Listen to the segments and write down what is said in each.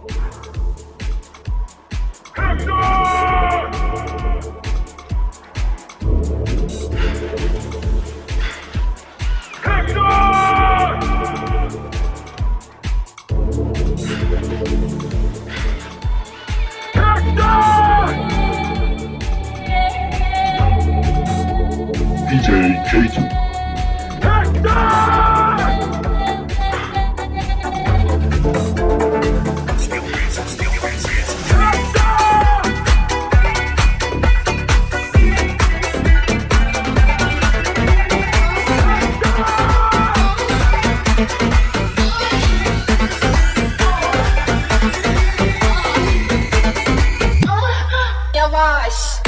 DJ K2. Yavaş.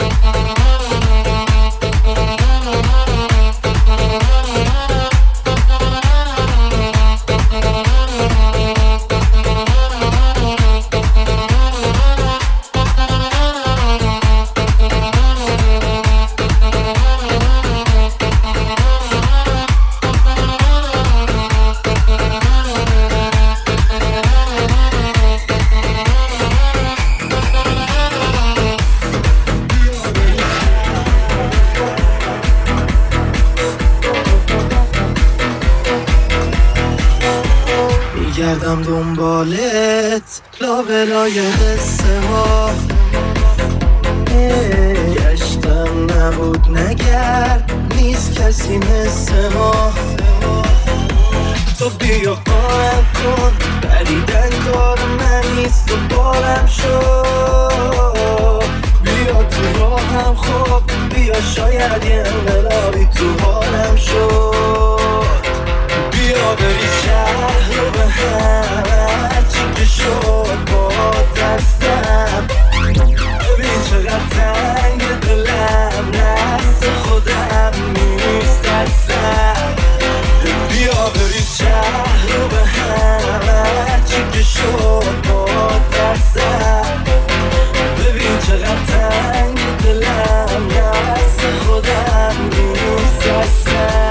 گردم دنبالت لابلای قصه ها گشتم نبود نگرد نیست کسی مثل ما تو بیا قایم کن بریدن کار من نیست و بارم شد بیا تو راهم خوب بیا شاید یه انقلابی تو حالم شد بیا بری شهر رو به هم هرچی که شد با دستم ببین چقدر تنگ دلم نفس خودم نیست اصلا بیا بری شهر رو به هم هرچی که شد با دستم ببین چقدر تنگ دلم نفس خودم نیست اصلا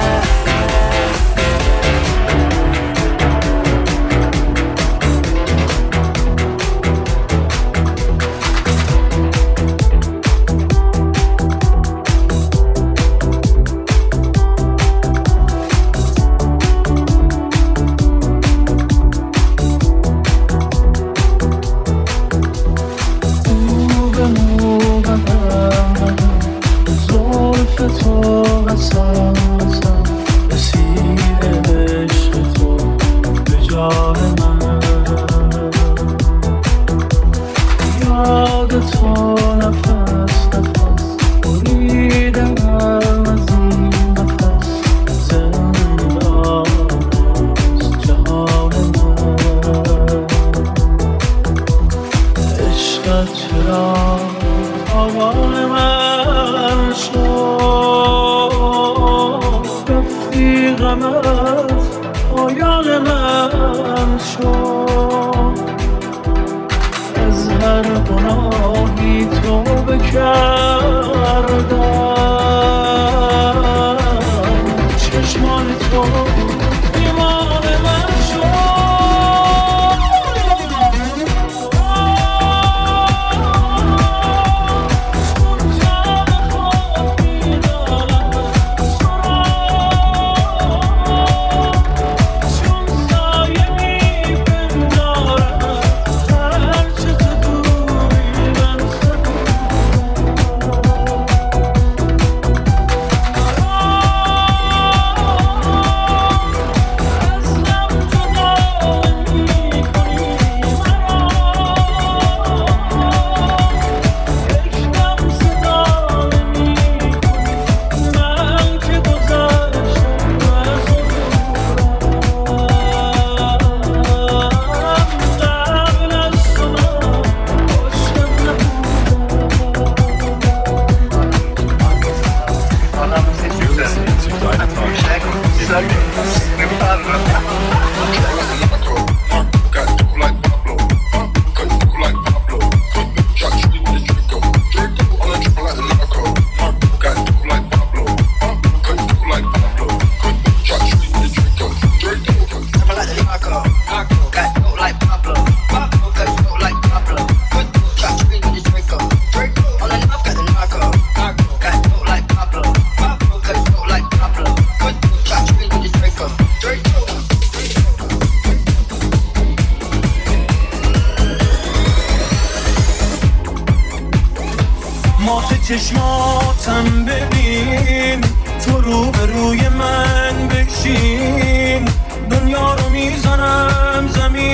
چشماتم ببین، تو رو به روی من بشین، دنیا رو میزنم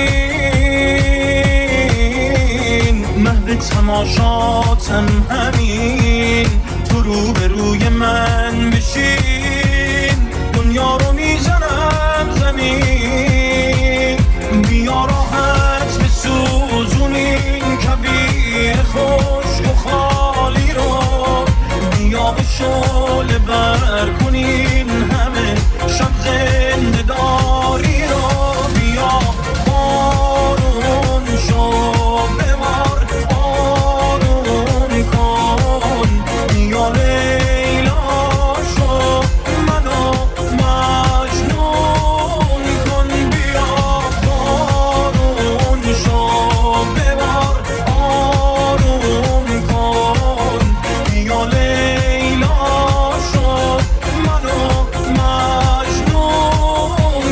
زمین، محو تماشاتم همین، تو رو به روی من بشین، دنیا رو میزنم زمین، بیا راحت بسوزون این کبیر خشک و خالی رو، بیا به شعله بر کنین همه شب زنده داری رو، بیا بارون شو ببار آروم کن، بیا لیلا شو منو مجنون کن، بیا بارون شو ببار آروم کن، بیا لیلا شو منو مجنون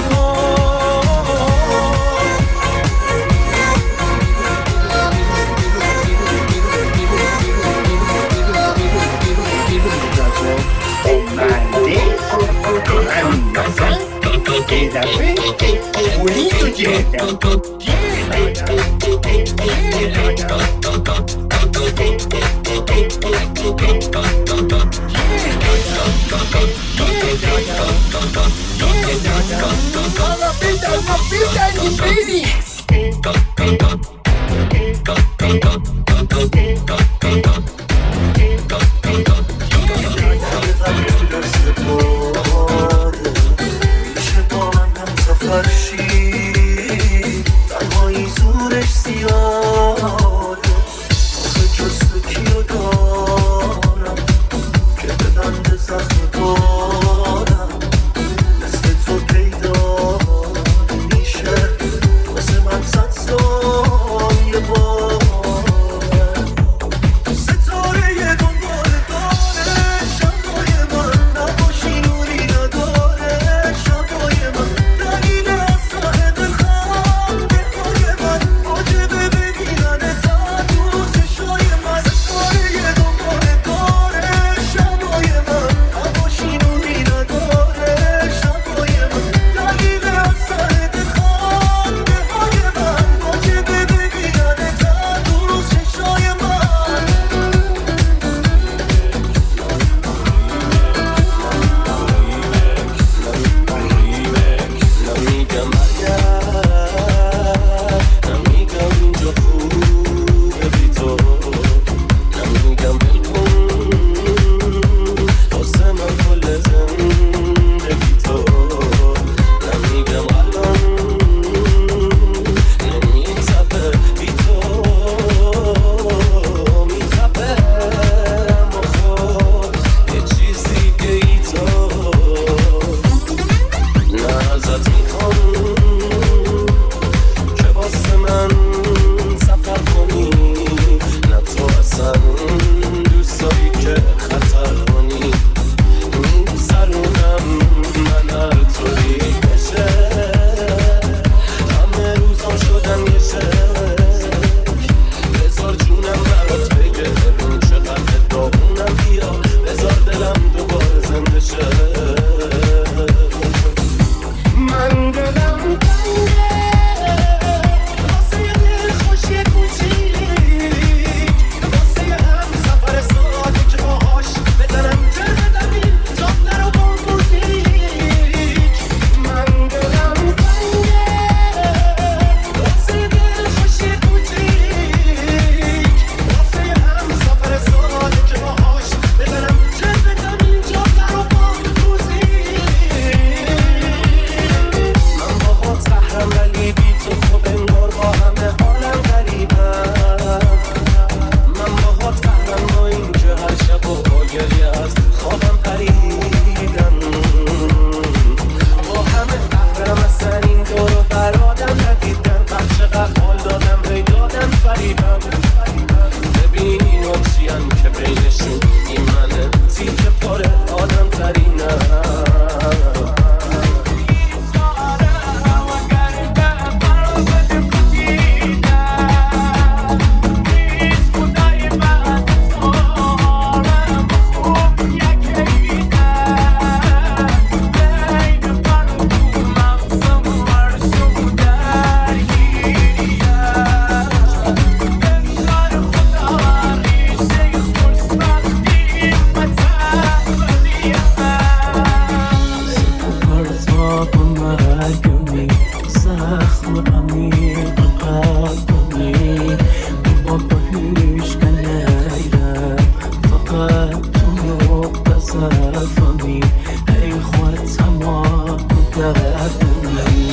زخم عمیق قلبمی با هیچ نیره فقط تو نقطه ضعفمی ای خود تمام دردمی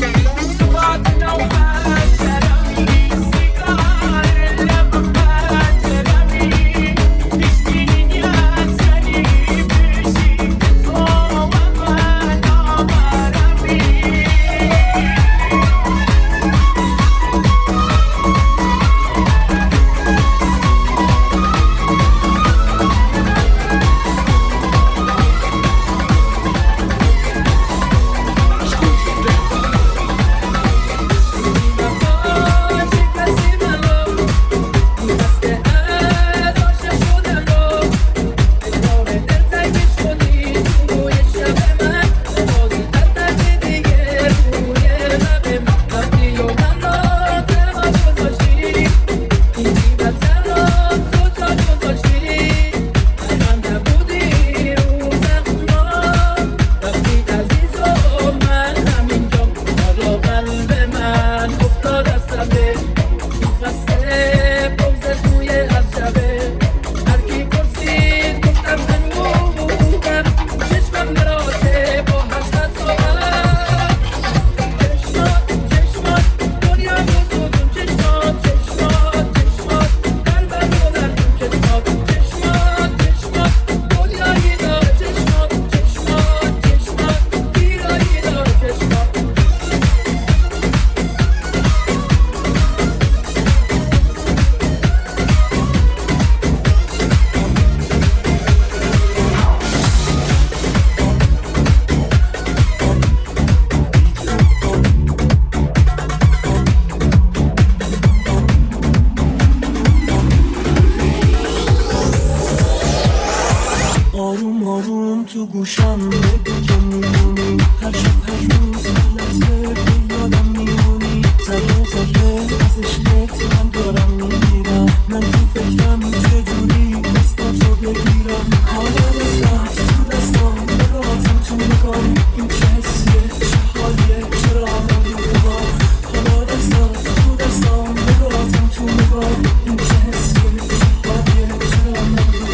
آروم آروم تو گوشم بگو که میمونی هر شب هر روز هر لحظه به یادم میمونی ذره ذره از عشقت من دارم میگیرم من تو فکرم چجوری دستم تو بگیرم حالا دستم تو دستم براتم تو نگاهی این چه حسیه چه حالیه چرا آدم بیرون حالا دستم تو دستم براتم تو نگاهی این چه حسیه چه حالیه چرا آدم بیرون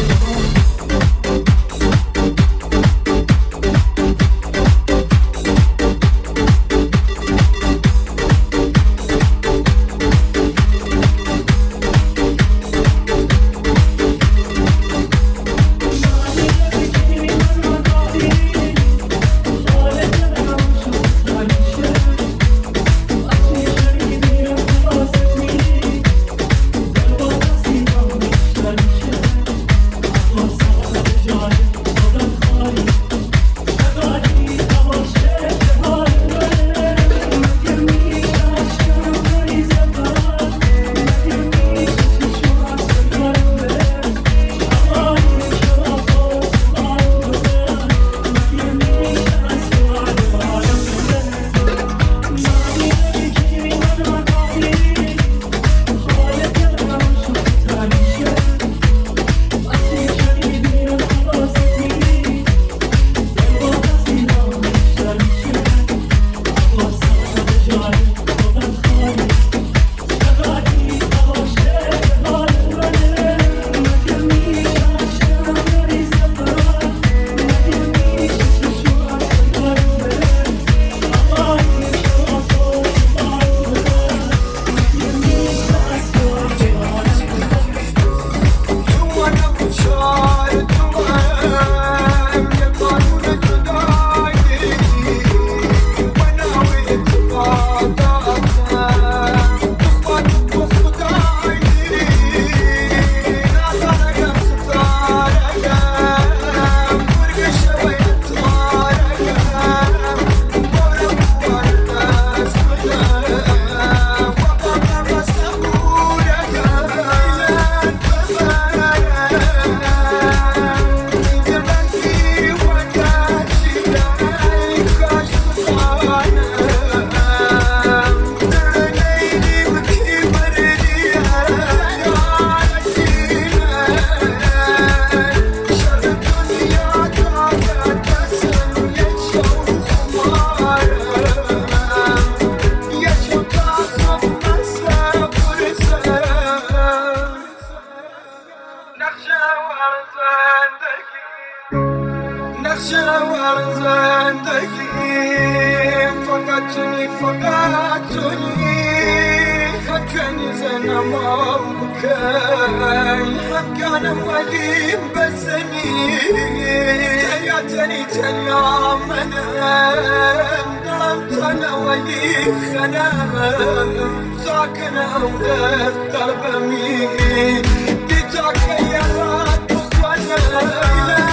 ما بكي هم كان ولي بسني تياتني تنام ضربت انا ولي خنام ساكنة وغير بمي بيتك يا رات وصلنا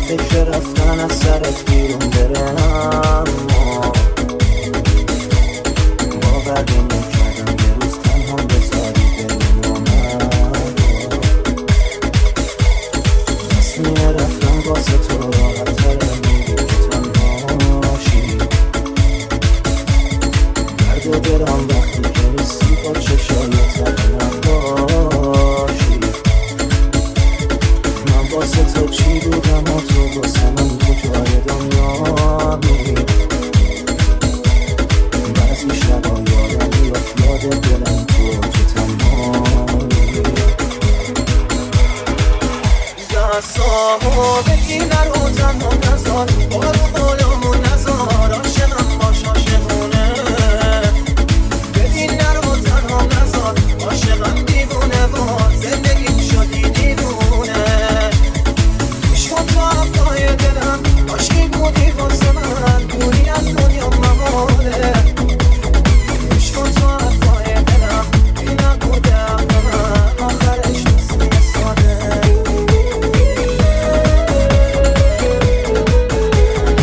فکر رفتن از سرت بیرون برم باور نمی‌کردم یه روز تنها بذاری دلمو تصمیم رفتن واسه تو راحت‌تره میگی که تنهاشی درد و دلم وقتی که نیستی با چشای تنها باشی من واسه تو چی بودم و تو واسه من کجای دنیایی بعضی شبا یادم میافت یاد دلم تو که تنهایی دستامو بگی نرو تنها نزار بارو بالامون نزار عاشقم باش عاشقونه بگی نرو تنها نزار عاشقم دیوونه باز زندگیم شدی دیوونه عشق تو حرفای دلم عاشقی بودی واسه من دوری از دنیا مماله عشق تو حرفای دلم بی نبوده حق من آخرش نسیه ساده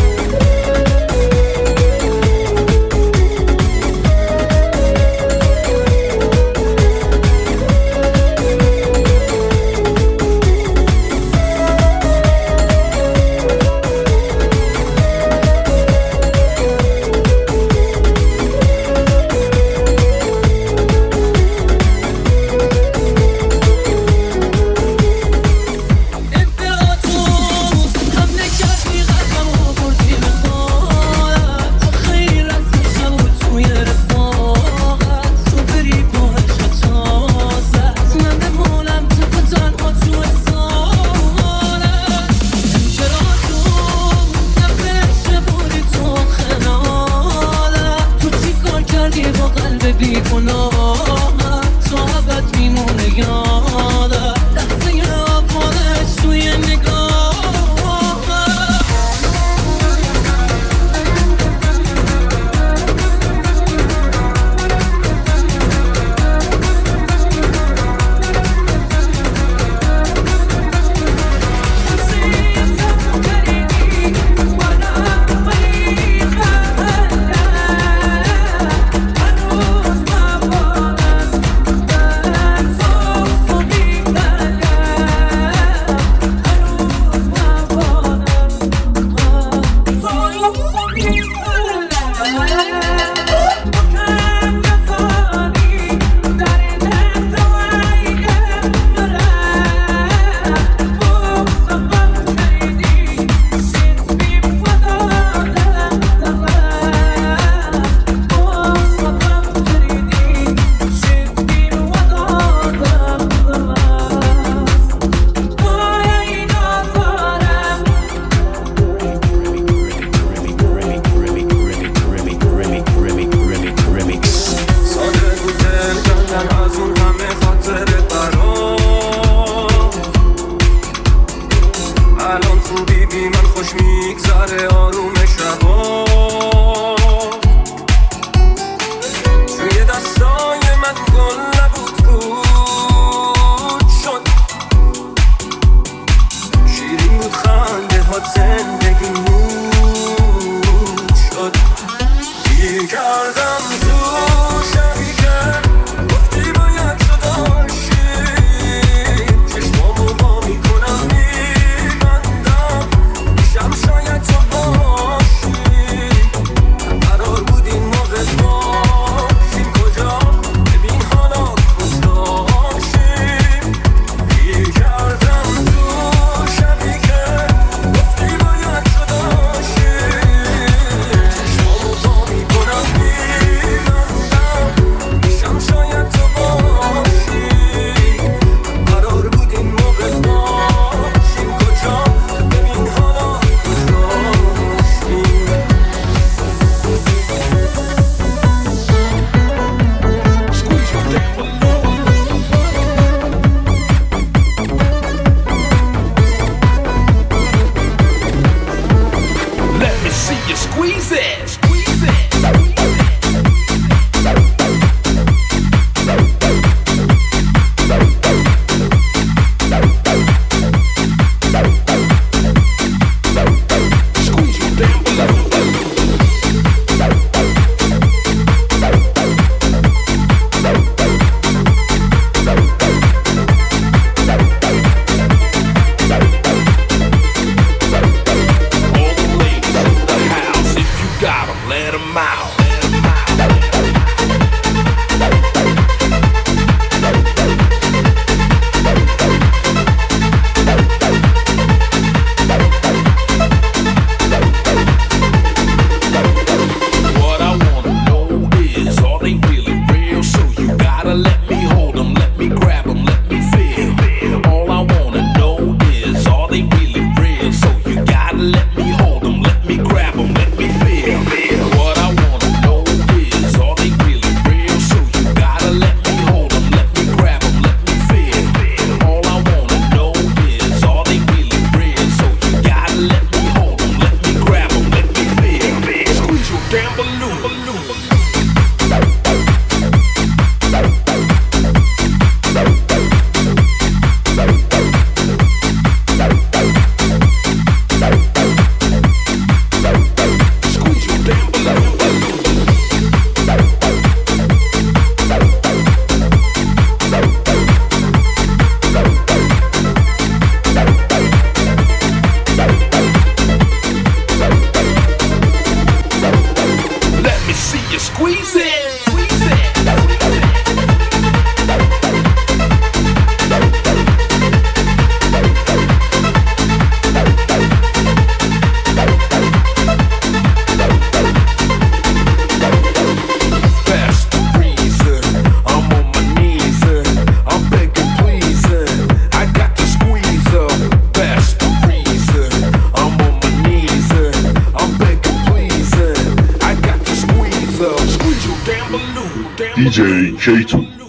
DJ K2